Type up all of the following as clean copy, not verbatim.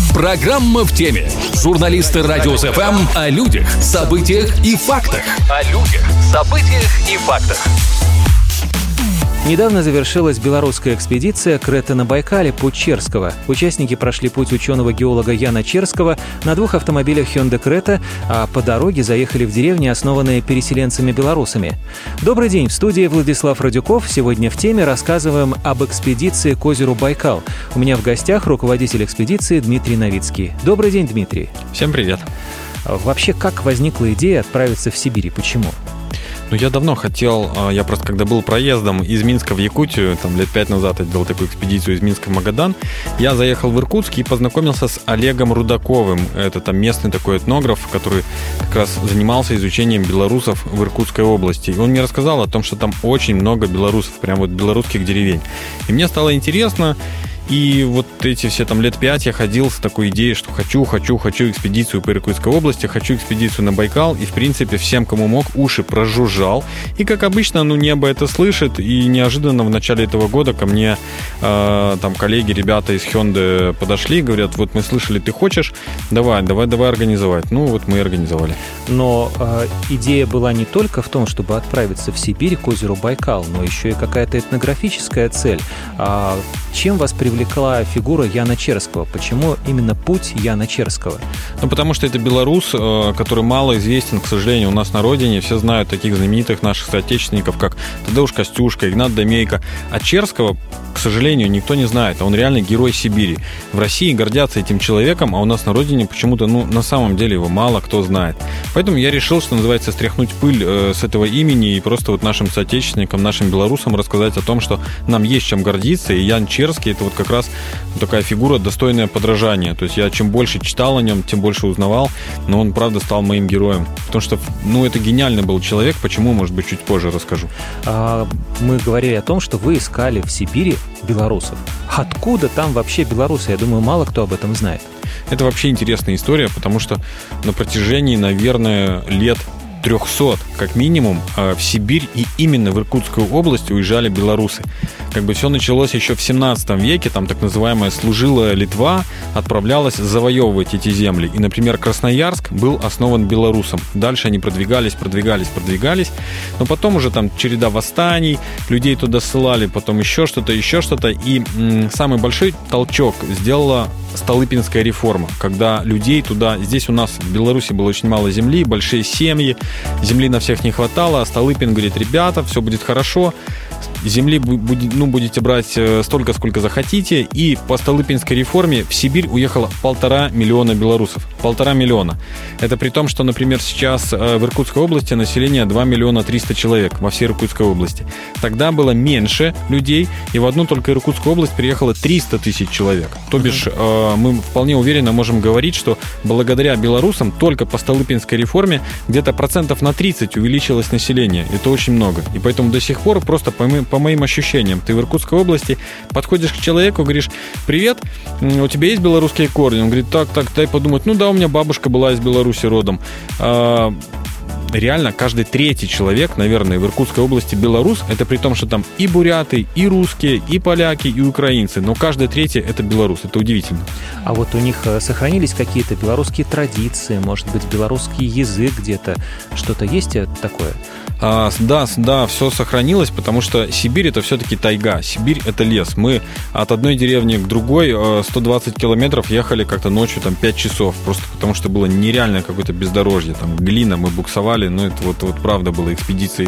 Программа в теме. Журналисты Радио СФМ о людях, событиях и фактах. Недавно завершилась белорусская экспедиция «Крета на Байкале» путь Черского. Участники прошли путь ученого-геолога Яна Черского на 2 автомобилях Hyundai Creta, а по дороге заехали в деревни, основанные переселенцами-белорусами. Добрый день, в студии Владислав Радюков. Сегодня в теме рассказываем об экспедиции к озеру Байкал. У меня в гостях руководитель экспедиции Дмитрий Новицкий. Добрый день, Дмитрий. Всем привет. Вообще, как возникла идея отправиться в Сибирь и почему? Я давно хотел, я просто когда был проездом из Минска в Якутию, там лет 5 назад я делал такую экспедицию из Минска в Магадан, я заехал в Иркутск и познакомился с Олегом Рудаковым. Это там местный такой этнограф, который как раз занимался изучением белорусов в Иркутской области. И он мне рассказал о том, что там очень много белорусов, прям вот белорусских деревень. И мне стало интересно. И вот эти все там лет 5 я ходил с такой идеей, что хочу экспедицию по Иркутской области, хочу экспедицию на Байкал. И, в принципе, всем, кому мог, уши прожужжал. И, как обычно, небо это слышит. И неожиданно в начале этого года ко мне там коллеги, ребята из Hyundai подошли и говорят, вот мы слышали, ты хочешь? Давай организовать. Вот мы и организовали. Но идея была не только в том, чтобы отправиться в Сибирь к озеру Байкал, но еще и какая-то этнографическая цель. Чем вас привлекла фигура Яна Черского? Почему именно путь Яна Черского? Потому что это белорус, который мало известен, к сожалению, у нас на родине. Все знают таких знаменитых наших соотечественников, как Тадеуш Костюшка, Игнат Домейко. А Черского, к сожалению, никто не знает. Он реально герой Сибири. В России гордятся этим человеком, а у нас на родине почему-то, на самом деле его мало кто знает. Поэтому я решил, что называется, стряхнуть пыль с этого имени и просто вот нашим соотечественникам, нашим белорусам рассказать о том, что нам есть чем гордиться. И Ян Черский — это вот как раз такая фигура, достойная подражания. То есть я чем больше читал о нем, тем больше узнавал, но он, правда, стал моим героем. Потому что, это гениальный был человек. Почему, может быть, чуть позже расскажу. Мы говорили о том, что вы искали в Сибири белорусов. Откуда там вообще белорусы? Я думаю, мало кто об этом знает. Это вообще интересная история, потому что на протяжении, наверное, лет 300, как минимум, в Сибирь и именно в Иркутскую область уезжали белорусы. Все началось еще в 17 веке, там так называемая служилая Литва отправлялась завоевывать эти земли. И, например, Красноярск был основан белорусом. Дальше они продвигались, но потом уже там череда восстаний, людей туда ссылали, потом еще что-то. И самый большой толчок сделала Столыпинская реформа, когда людей туда... Здесь у нас в Беларуси было очень мало земли, большие семьи, земли на всех не хватало, а Столыпин говорит, ребята, все будет хорошо, земли будете брать столько, сколько захотите, и по Столыпинской реформе в Сибирь уехало 1,5 миллиона белорусов. 1,5 миллиона. Это при том, что, например, сейчас в Иркутской области население 2 миллиона 300 человек во всей Иркутской области. Тогда было меньше людей, и в одну только Иркутскую область приехало 300 тысяч человек. То бишь, мы вполне уверенно можем говорить, что благодаря белорусам только по Столыпинской реформе где-то 30% увеличилось население. Это очень много. И поэтому до сих пор просто по моим ощущениям, ты в Иркутской области подходишь к человеку, говоришь, привет, у тебя есть белорусские корни? Он говорит, так, дай подумать, да, у меня бабушка была из Беларуси родом. Реально, каждый третий человек, наверное, в Иркутской области белорус, это при том, что там и буряты, и русские, и поляки, и украинцы, но каждый третий это белорус, это удивительно. А вот у них сохранились какие-то белорусские традиции, может быть, белорусский язык где-то, что-то есть такое? Да, все сохранилось, потому что Сибирь — это все-таки тайга, Сибирь — это лес. Мы от одной деревни к другой 120 километров ехали как-то ночью 5 часов, просто потому что было нереальное какое-то бездорожье, глина, мы буксовали, это вот правда было экспедиции.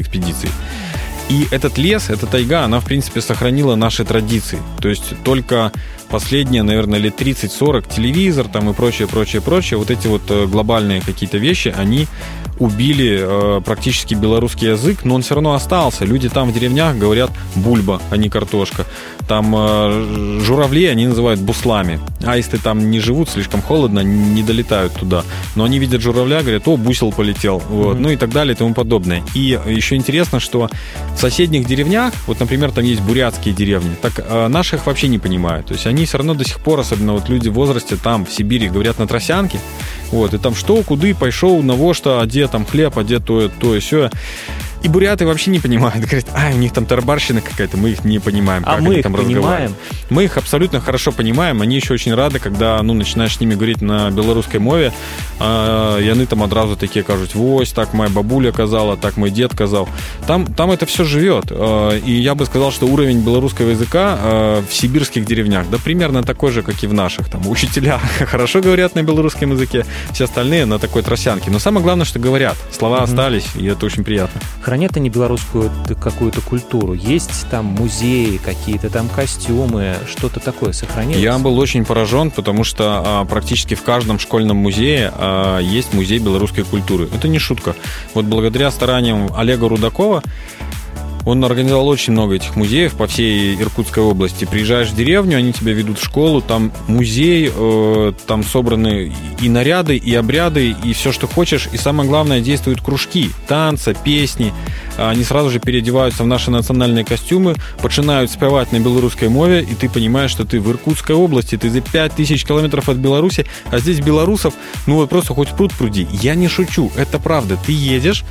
И этот лес, эта тайга, она, в принципе, сохранила наши традиции. То есть только последние, наверное, лет 30-40 телевизор и прочее, вот эти вот глобальные какие-то вещи, они убили практически белорусский язык, но он все равно остался. Люди там в деревнях говорят бульба, а не картошка. Там журавли они называют буслами. Аисты там не живут, слишком холодно, не долетают туда. Но они видят журавля, говорят, бусел полетел. Вот. И так далее и тому подобное. И еще интересно, что в соседних деревнях, вот, например, там есть бурятские деревни, так наши их вообще не понимают. То есть они все равно до сих пор, особенно вот люди в возрасте там, в Сибири, говорят на тросянке. Вот, и там что, куды, пошел, на во что, а где там хлеб, а где то и сё. И буряты вообще не понимают. Говорят, у них там тарабарщина какая-то, мы их не понимаем. А как мы они их там понимаем? Мы их абсолютно хорошо понимаем. Они еще очень рады, когда начинаешь с ними говорить на белорусской мове, и они там одразу такие кажут: «Вось, так моя бабуля казала, так мой дед казал». Там это все живет. И я бы сказал, что уровень белорусского языка в сибирских деревнях, да, примерно такой же, как и в наших. Там учителя хорошо говорят на белорусском языке, все остальные на такой тросянке. Но самое главное, что говорят. Слова остались, и это очень приятно. Хранят они белорусскую какую-то культуру? Есть там музеи, какие-то там костюмы, что-то такое сохранилось? Я был очень поражен, потому что практически в каждом школьном музее есть музей белорусской культуры. Это не шутка. Вот благодаря стараниям Олега Рудакова он организовал очень много этих музеев по всей Иркутской области. Приезжаешь в деревню, они тебя ведут в школу, там музей, там собраны и наряды, и обряды, и все, что хочешь. И самое главное, действуют кружки, танцы, песни. Они сразу же переодеваются в наши национальные костюмы, начинают спевать на белорусской мове, и ты понимаешь, что ты в Иркутской области, ты за 5000 километров от Беларуси, а здесь белорусов, вот просто хоть пруд пруди. Я не шучу, это правда. Ты едешь,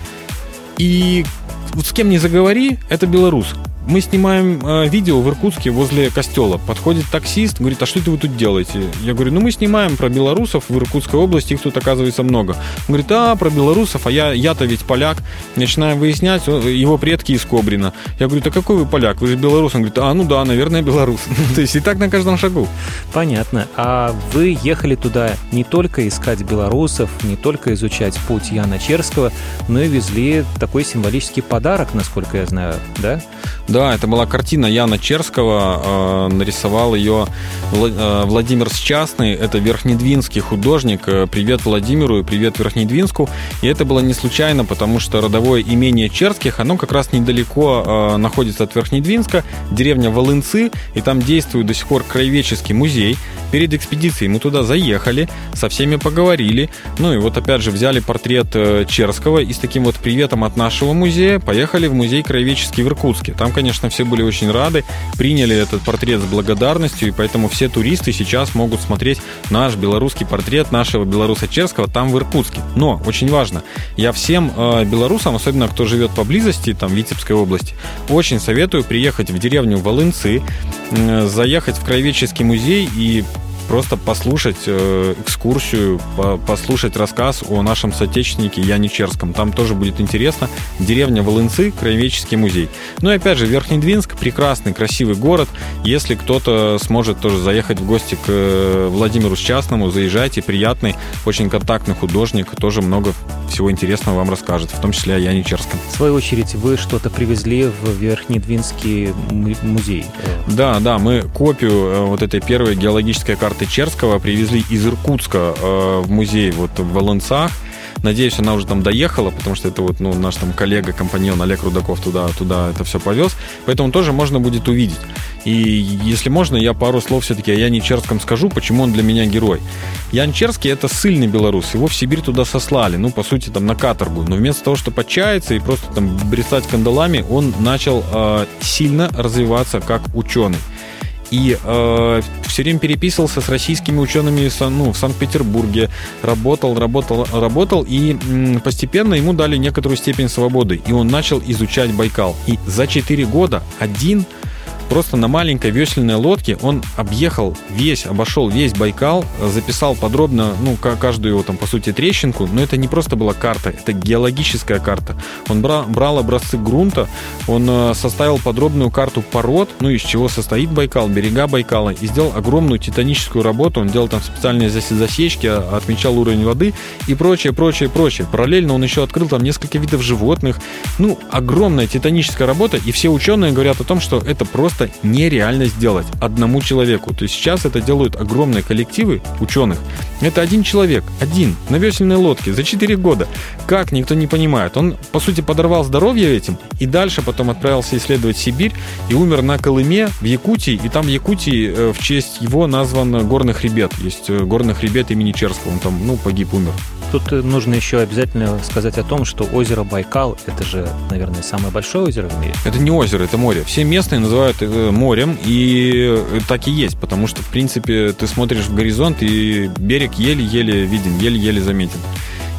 и вот с кем не заговори, это белорус. Мы снимаем видео в Иркутске возле костела. Подходит таксист, говорит: а что это вы тут делаете? Я говорю: мы снимаем про белорусов в Иркутской области, их тут, оказывается, много. Он говорит: про белорусов, а я-то ведь поляк. Начинаем выяснять, его предки из Кобрина. Я говорю: да какой вы поляк? Вы же белорус. Он говорит: ну да, наверное, белорус. То есть и так на каждом шагу. Понятно. А вы ехали туда не только искать белорусов, не только изучать путь Яна Черского, но и везли такой символический подарок, насколько я знаю, да? Да, это была картина Яна Черского, нарисовал ее Владимир Счастный, это верхнедвинский художник. Привет Владимиру и привет Верхнедвинску. И это было не случайно, потому что родовое имение Черских, оно как раз недалеко находится от Верхнедвинска, деревня Волынцы, и там действует до сих пор краеведческий музей. Перед экспедицией мы туда заехали, со всеми поговорили, и вот опять же взяли портрет Черского и с таким вот приветом от нашего музея поехали в музей краеведческий в Иркутске. Там, конечно, все были очень рады, приняли этот портрет с благодарностью, и поэтому все туристы сейчас могут смотреть наш белорусский портрет нашего белоруса Черского там в Иркутске. Но, очень важно, я всем белорусам, особенно кто живет поблизости, там, в Витебской области, очень советую приехать в деревню Волынцы, заехать в краеведческий музей и просто послушать экскурсию, послушать рассказ о нашем соотечественнике Яне Черском. Там тоже будет интересно. Деревня Волынцы, краеведческий музей. И опять же, Верхнедвинск, прекрасный, красивый город. Если кто-то сможет тоже заехать в гости к Владимиру Счастному, заезжайте, приятный, очень контактный художник, тоже много всего интересного вам расскажет, в том числе о Яне Черском. В свою очередь, вы что-то привезли в Верхнедвинский музей? Да, мы копию вот этой первой геологической карты Черского привезли из Иркутска в музей в Волынцах. Надеюсь, она уже там доехала, потому что это наш там коллега, компаньон Олег Рудаков туда это все повез. Поэтому тоже можно будет увидеть. И если можно, я пару слов все-таки о Яне Черском скажу, почему он для меня герой. Ян Черский — это ссыльный белорус. Его в Сибирь туда сослали, по сути, там на каторгу. Но вместо того, чтобы отчаяться и просто там брецать кандалами, он начал сильно развиваться как ученый. И все время переписывался с российскими учеными в Санкт-Петербурге, работал, и постепенно ему дали некоторую степень свободы, и он начал изучать Байкал. И за 4 года просто на маленькой весельной лодке он обошел весь Байкал, записал подробно, каждую его по сути, трещинку, но это не просто была карта, это геологическая карта. Он брал образцы грунта, он составил подробную карту пород, из чего состоит Байкал, берега Байкала, и сделал огромную титаническую работу. Он делал там специальные засечки, отмечал уровень воды и прочее. Параллельно он еще открыл там несколько видов животных. Огромная титаническая работа, и все ученые говорят о том, что это просто нереально сделать одному человеку. То есть сейчас это делают огромные коллективы ученых. Это один человек, на весельной лодке за 4 года. Как, никто не понимает. Он, по сути, подорвал здоровье этим, и дальше потом отправился исследовать Сибирь и умер на Колыме в Якутии. И там в Якутии в честь его назван горный хребет. Есть горный хребет имени Черского. Он там, погиб, умер. Тут нужно еще обязательно сказать о том, что озеро Байкал — это же, наверное, самое большое озеро в мире. Это не озеро, это море. Все местные называют морем, и так и есть, потому что, в принципе, ты смотришь в горизонт, и берег еле-еле виден, еле-еле заметен.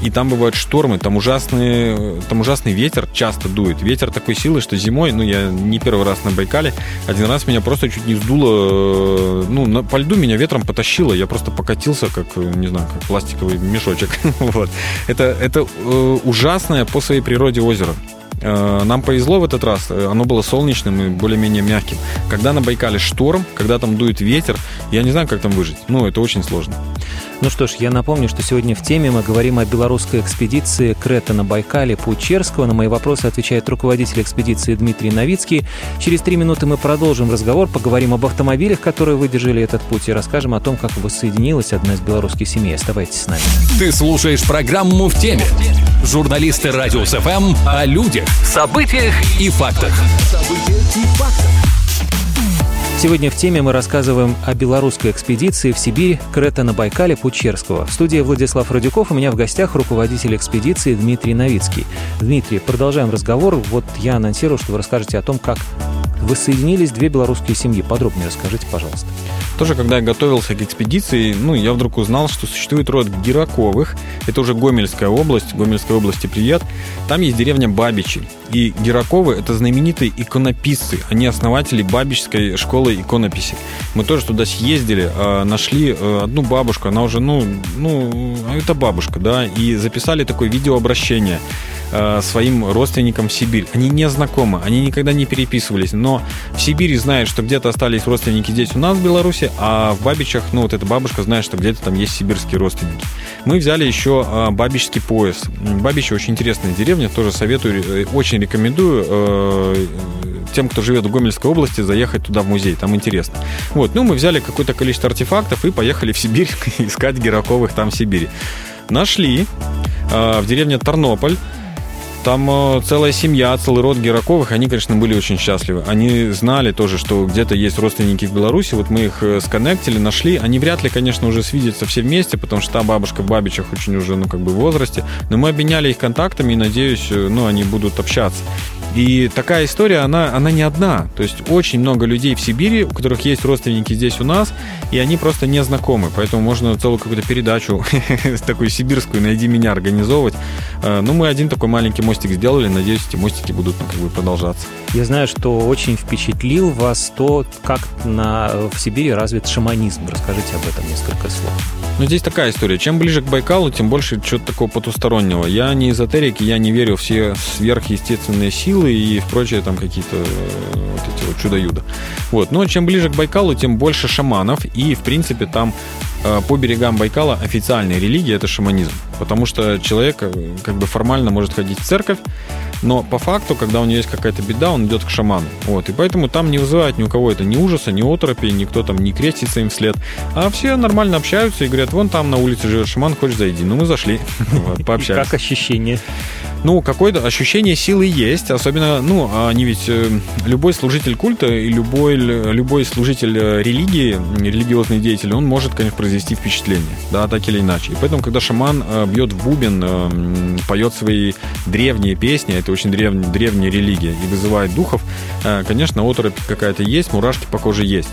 и там бывают штормы, там ужасный ветер часто дует. Ветер такой силы, что зимой, я не первый раз на Байкале, один раз меня просто чуть не сдуло, по льду меня ветром потащило, я просто покатился, как пластиковый мешочек. Вот. Это ужасное по своей природе озеро. Нам повезло в этот раз, оно было солнечным и более-менее мягким. Когда на Байкале шторм, когда там дует ветер, я не знаю, как там выжить. Это очень сложно. Ну что ж, я напомню, что сегодня в теме мы говорим о белорусской экспедиции «Крета на Байкале» путь Черского. На мои вопросы отвечает руководитель экспедиции Дмитрий Новицкий. Через 3 минуты мы продолжим разговор, поговорим об автомобилях, которые выдержали этот путь, и расскажем о том, как воссоединилась одна из белорусских семей. Оставайтесь с нами. Ты слушаешь программу «В теме». Журналисты Радиус ФМ о людях, событиях и фактах. Сегодня в теме мы рассказываем о белорусской экспедиции в Сибирь «Крета на Байкале» путь Черского. В студии Владислав Радюков, у меня в гостях руководитель экспедиции Дмитрий Новицкий. Дмитрий, продолжаем разговор. Вот я анонсировал, что вы расскажете о том, как воссоединились 2 белорусские семьи. Подробнее расскажите, пожалуйста. Тоже, когда я готовился к экспедиции, я вдруг узнал, что существует род Гераковых. Это уже Гомельская область. Гомельской области привет. Там есть деревня Бабичи. И Гераковы – это знаменитые иконописцы. Они основатели Бабичской школы иконописи. Мы тоже туда съездили, нашли одну бабушку. Она уже, это бабушка, да. И записали такое видеообращение своим родственникам в Сибирь. Они не знакомы, они никогда не переписывались, но в Сибири знают, что где-то остались родственники здесь у нас в Беларуси, а в Бабичах, эта бабушка знает, что где-то там есть сибирские родственники. Мы взяли еще Бабичский пояс. Бабичи очень интересная деревня, тоже советую, очень рекомендую тем, кто живет в Гомельской области, заехать туда в музей, там интересно. Мы взяли какое-то количество артефактов и поехали в Сибирь искать Гераковых там в Сибири. Нашли в деревне Тарнополь. Там целая семья, целый род Гераковых, они, конечно, были очень счастливы. Они знали тоже, что где-то есть родственники в Беларуси, мы их сконнектили, нашли. Они вряд ли, конечно, уже свидятся все вместе, потому что та бабушка в Бабичах очень уже, в возрасте. Но мы обменяли их контактами и, надеюсь, они будут общаться. И такая история, она не одна. То есть очень много людей в Сибири, у которых есть родственники здесь у нас, и они просто не знакомы. Поэтому можно целую какую-то передачу такую сибирскую «Найди меня» организовывать. Мы один такой маленький мостик сделали. Надеюсь, эти мостики будут продолжаться. Я знаю, что очень впечатлил вас то, как в Сибири развит шаманизм. Расскажите об этом несколько слов. Здесь такая история. Чем ближе к Байкалу, тем больше чего-то такого потустороннего. Я не эзотерик, я не верю в все сверхъестественные силы и прочие там какие-то эти чудо-юдо. Но чем ближе к Байкалу, тем больше шаманов. И, в принципе, там по берегам Байкала официальная религия – это шаманизм. Потому что человек формально может ходить в церковь, но по факту, когда у него есть какая-то беда, он идет к шаману. И поэтому там не вызывает ни у кого это ни ужаса, ни оторопи, никто там не крестится им вслед. А все нормально общаются и говорят, вон там на улице живет шаман, хочешь зайди. Мы зашли, пообщались. И как ощущение? Какое-то ощущение силы есть, особенно, они ведь, любой служитель культа и любой служитель религии, религиозный деятель, он может, конечно, произвести впечатление, да, так или иначе. И поэтому, когда шаман бьет в бубен, поет свои древние песни, это очень древняя религия, и вызывает духов, конечно, оторопь какая-то есть, мурашки по коже есть,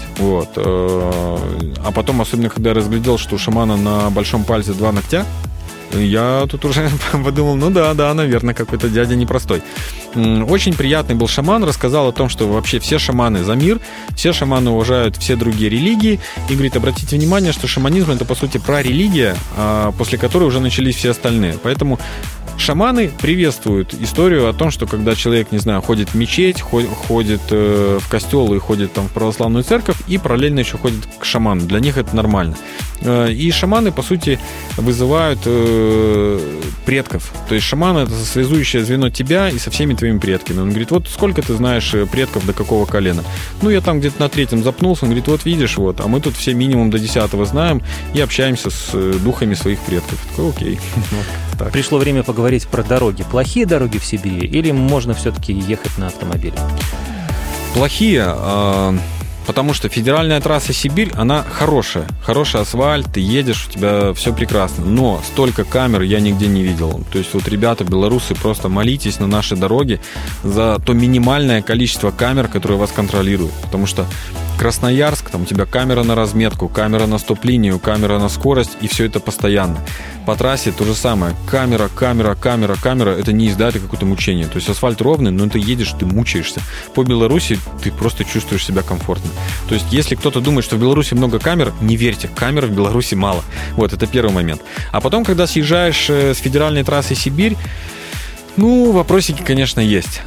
А потом, особенно, когда я разглядел, что у шамана на большом пальце 2 ногтя, я тут уже подумал, да, наверное, какой-то дядя непростой. Очень приятный был шаман, рассказал о том, что вообще все шаманы за мир, все шаманы уважают все другие религии. И говорит, обратите внимание, что шаманизм – это, по сути, прарелигия, после которой уже начались все остальные. Поэтому шаманы приветствуют историю о том, что когда человек, ходит в мечеть, ходит в костел и ходит там в православную церковь, и параллельно еще ходит к шаману. Для них это нормально. И шаманы, по сути, вызывают предков. То есть шаман – это связующее звено тебя и со всеми твоими предками. Он говорит, сколько ты знаешь предков до какого колена? Я там где-то на 3-м запнулся. Он говорит, видишь, а мы тут все минимум до 10-го знаем и общаемся с духами своих предков. Такой, окей. Так. Пришло время поговорить про дороги. Плохие дороги в Сибири или можно все-таки ехать на автомобиле? Плохие, потому что федеральная трасса Сибирь, она хорошая. Хороший асфальт, ты едешь, у тебя все прекрасно. Но столько камер я нигде не видел. То есть ребята, белорусы, просто молитесь на наши дороги за то минимальное количество камер, которые вас контролируют. Потому что Красноярск, там у тебя камера на разметку, камера на стоп-линию, камера на скорость, и все это постоянно. По трассе то же самое. Камера, это не езда, это какое-то мучение. То есть асфальт ровный, но ты едешь, ты мучаешься. По Беларуси ты просто чувствуешь себя комфортно. То есть если кто-то думает, что в Беларуси много камер, не верьте, камер в Беларуси мало. Вот, это первый момент. А потом, когда съезжаешь с федеральной трассы Сибирь, вопросики, конечно, есть.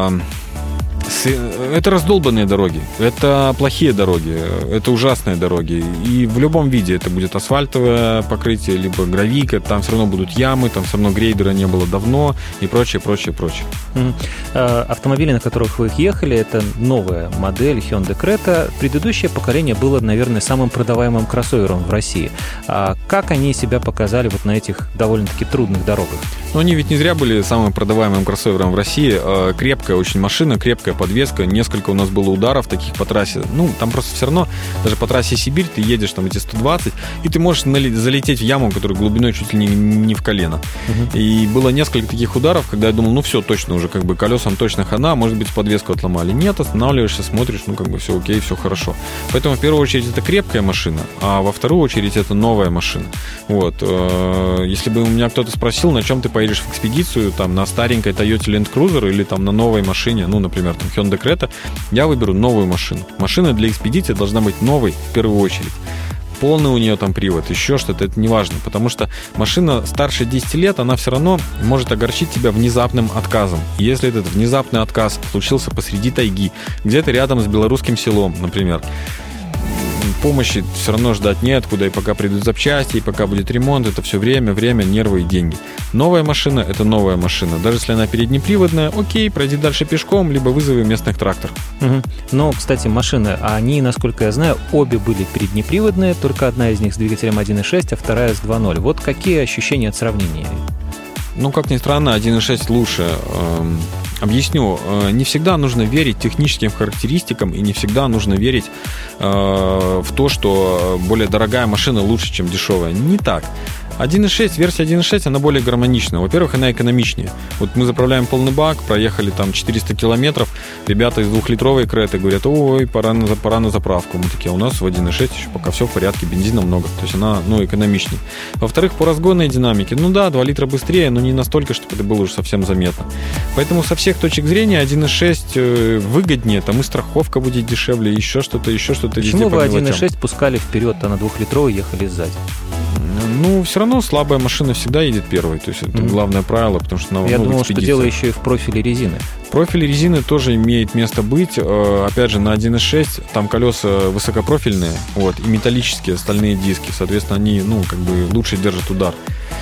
Это раздолбанные дороги, это плохие дороги, это ужасные дороги. И в любом виде это будет асфальтовое покрытие, либо гравийка, там все равно будут ямы, там все равно грейдера не было давно и прочее. Автомобили, на которых вы ехали, это новая модель Hyundai Creta. Предыдущее поколение было, наверное, самым продаваемым кроссовером в России. А как они себя показали вот на этих довольно-таки трудных дорогах? Они ведь не зря были самым продаваемым кроссовером в России. Крепкая очень машина, крепкая подвеска. Несколько у нас было ударов таких по трассе. Там просто все равно, даже по трассе Сибирь, ты едешь там эти 120, и ты можешь залететь в яму, которая глубиной чуть ли не в колено. И было несколько таких ударов, когда я думал, все, точно уже, колесам точно хана, может быть, подвеску отломали. Нет, останавливаешься, смотришь, все окей, все хорошо. Поэтому в первую очередь это крепкая машина, а во вторую очередь это новая машина. Вот. Если бы у меня кто-то спросил, на чем ты поедешь в экспедицию, там, на старенькой Toyota Land Cruiser или там на новой машине, например, там Hyundai Creta, я выберу новую машину. Машина для экспедиции должна быть новой в первую очередь. Полный у нее там привод, еще что-то, это не важно, потому что машина старше 10 лет, она все равно может огорчить тебя внезапным отказом. Если этот внезапный отказ случился посреди тайги, где-то рядом с белорусским селом, например, помощи все равно ждать неоткуда, и пока придут запчасти, и пока будет ремонт, это все время, нервы и деньги. Новая машина – это новая машина. Даже если она переднеприводная, окей, пройди дальше пешком, либо вызови местных трактор. Но, кстати, машины, они, насколько я знаю, обе были переднеприводные, только одна из них с двигателем 1.6, а вторая с 2.0. Вот какие ощущения от сравнения? Как ни странно, 1.6 лучше. Объясню. Не всегда нужно верить техническим характеристикам, и не всегда нужно верить в то, что более дорогая машина лучше, чем дешевая. Не так. 1.6, версия 1.6, она более гармонична. Во-первых, она экономичнее. Вот мы заправляем полный бак, проехали там 400 километров, ребята из 2-литровой Креты говорят, ой, пора на заправку. Мы такие, у нас в 1.6 еще пока все в порядке, бензина много. То есть она, экономичнее. Во-вторых, по разгонной динамике, 2 литра быстрее, но не настолько, чтобы это было уже совсем заметно. Поэтому со всех точек зрения 1.6 выгоднее, там и страховка будет дешевле, еще что-то. Почему вы 1.6 пускали вперед, а на 2-литровой ехали сзади? Все равно слабая машина всегда едет первой. То есть это главное правило, потому что я думал, что дело еще и в профиле резины. Профиль резины тоже имеет место быть. Опять же, на 1.6 там колеса высокопрофильные, и металлические стальные диски. Соответственно, они, лучше держат удар.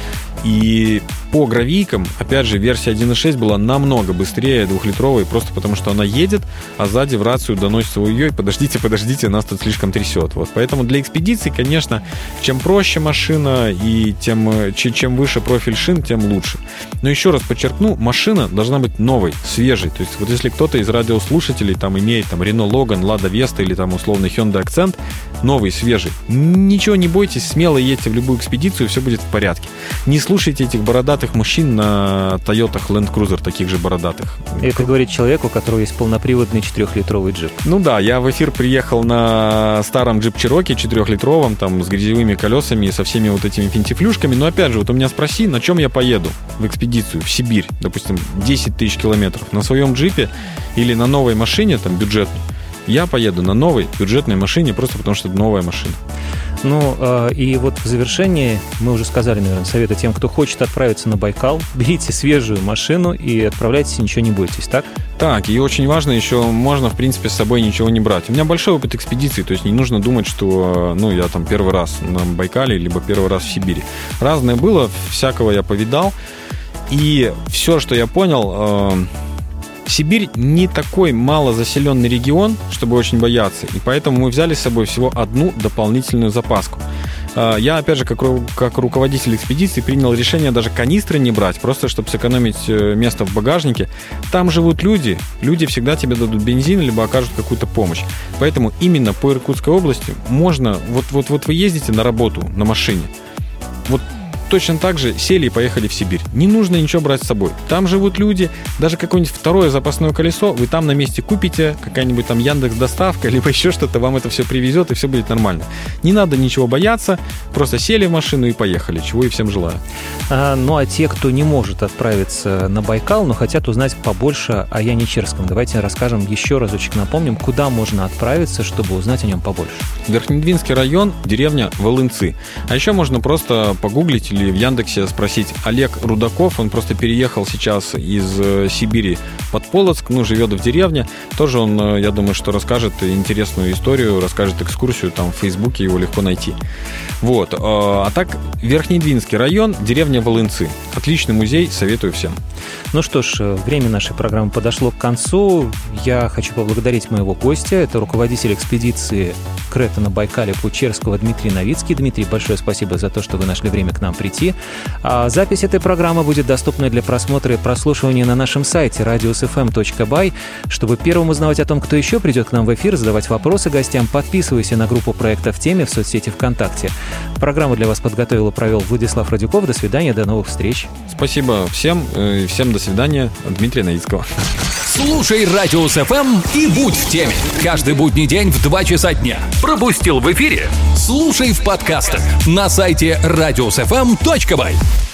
И по гравийкам, опять же, версия 1.6 была намного быстрее 2-литровой, просто потому что она едет, а сзади в рацию доносится ой-ой, подождите, нас тут слишком трясет. Поэтому для экспедиции, конечно, чем проще машина и чем выше профиль шин, тем лучше. Но еще раз подчеркну, машина должна быть новой, свежей. То есть если кто-то из радиослушателей имеет Renault Logan, Lada Vesta или условный Hyundai Accent, новый, свежий, ничего не бойтесь, смело едьте в любую экспедицию, все будет в порядке. Не слушайте этих бородатых мужчин на Toyota Land Cruiser, таких же бородатых. Это говорит человеку, у которого есть полноприводный 4-литровый джип. Я в эфир приехал на старом джип Cherokee 4-литровом, с грязевыми колесами и со всеми этими финтифлюшками. Но опять же, у меня спроси, на чем я поеду в экспедицию, в Сибирь, допустим, 10 тысяч километров. На своем джипе или на новой машине, бюджетной. Я поеду на новой бюджетной машине, просто потому что это новая машина. И в завершении мы уже сказали, наверное, советы тем, кто хочет отправиться на Байкал. Берите свежую машину и отправляйтесь, ничего не бойтесь, так? Так, и очень важно еще, можно, в принципе, с собой ничего не брать. У меня большой опыт экспедиции, то есть не нужно думать, что, я первый раз на Байкале, либо первый раз в Сибири. Разное было, всякого я повидал. И все, что я понял... Сибирь не такой малозаселенный регион, чтобы очень бояться, и поэтому мы взяли с собой всего одну дополнительную запаску. Я, опять же, как руководитель экспедиции, принял решение даже канистры не брать, просто чтобы сэкономить место в багажнике. Там живут люди всегда тебе дадут бензин, либо окажут какую-то помощь. Поэтому именно по Иркутской области можно, вот вы ездите на работу на машине, точно так же сели и поехали в Сибирь. Не нужно ничего брать с собой. Там живут люди, даже какое-нибудь второе запасное колесо вы там на месте купите, какая-нибудь там Яндекс.Доставка, либо еще что-то, вам это все привезет, и все будет нормально. Не надо ничего бояться, просто сели в машину и поехали, чего и всем желаю. Ну а те, кто не может отправиться на Байкал, но хотят узнать побольше о Яне Черском, давайте расскажем еще разочек, напомним, куда можно отправиться, чтобы узнать о нем побольше. Верхнедвинский район, деревня Волынцы. А еще можно просто погуглить или в Яндексе спросить Олег Рудаков, он просто переехал сейчас из Сибири под Полоцк, живет в деревне. Тоже он, я думаю, что расскажет интересную историю, расскажет экскурсию, там в Фейсбуке его легко найти. Вот. А так, Верхнедвинский район, деревня Волынцы. Отличный музей, советую всем. Ну что ж, время нашей программы подошло к концу. Я хочу поблагодарить моего гостя. Это руководитель экспедиции «Крета на Байкале» Путь-Черского Дмитрий Новицкий. Дмитрий, большое спасибо за то, что вы нашли время к нам прийти. А запись этой программы будет доступна для просмотра и прослушивания на нашем сайте radiusfm.by. Чтобы первым узнавать о том, кто еще придет к нам в эфир, задавать вопросы гостям, подписывайся на группу проекта «В теме» в соцсети ВКонтакте. Программу для вас подготовил и провел Владислав Радюков. До свидания, до новых встреч. Спасибо всем. Всем до свидания. Дмитрия Новицкого. Слушай Радиус ФМ и будь в теме. Каждый будний день в 2 часа дня. Пропустил в эфире? Слушай в подкастах на сайте radiusfm.by.